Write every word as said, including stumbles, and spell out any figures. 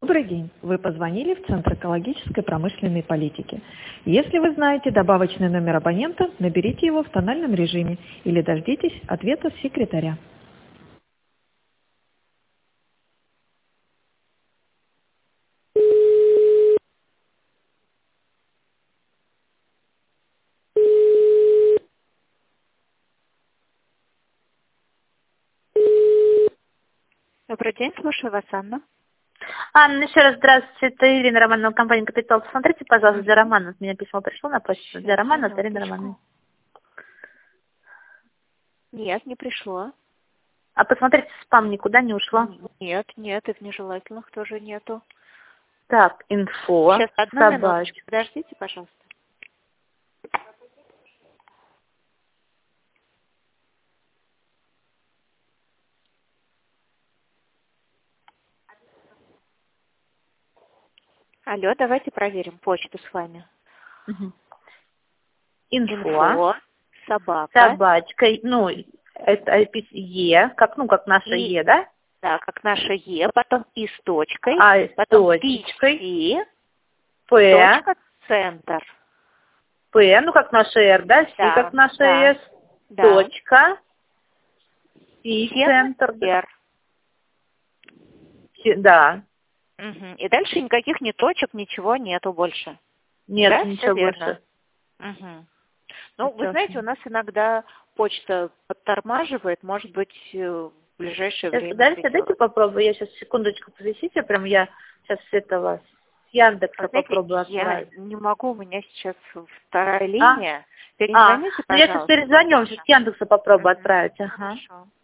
Добрый день. Вы позвонили в Центр экологической промышленной политики. Если вы знаете добавочный номер абонента, наберите его в тональном режиме или дождитесь ответа секретаря. Добрый день, слушаю вас, Анна. Анна, еще раз здравствуйте, это Ирина Романова, компания «Капитал». Посмотрите, пожалуйста, для Романа. У меня письмо пришло на почту. Для Романа, это Ирина Романовна. Нет, не пришло. А посмотрите, спам никуда не ушло. Нет, нет, и в нежелательных тоже нету. Так, инфо, Сейчас, одну собачка. минуточку, подождите, пожалуйста. Алло, давайте проверим почту с вами. Угу. Инфо, Инфо, собака. собачка, ну, это Е, как, ну, как наше И, Е, да? Да, как наше Е, потом И с точкой, А, с потом точкой. И, П, точка, центр. П, ну, как наше Р, да? С, Да, как наше да, С, да. точка, И, центр, Р. да. Угу. И дальше никаких ни точек, ничего нету больше. Нет, Да, ничего всё верно. больше. Угу. Ну, вы Всё. знаете, у нас иногда почта подтормаживает, может быть, в ближайшее Сейчас, время. дальше, придёт. дайте попробую. Я сейчас секундочку повисите, прям я сейчас с этого с Яндекса Вы знаете, попробую я отправить. не могу, у меня сейчас вторая А? линия. А, Перезвоните, ну я сейчас пожалуйста. перезвоню, сейчас с Яндекса попробую Мгм. отправить. Ага. Хорошо.